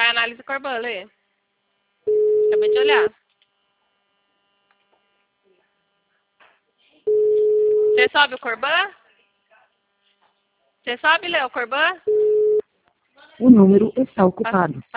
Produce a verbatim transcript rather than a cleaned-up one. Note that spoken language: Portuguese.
Vai, análise Corban, lê. Acabei de olhar. Você sobe o Corban? Você sobe, Lê, o Corban? O número está ocupado.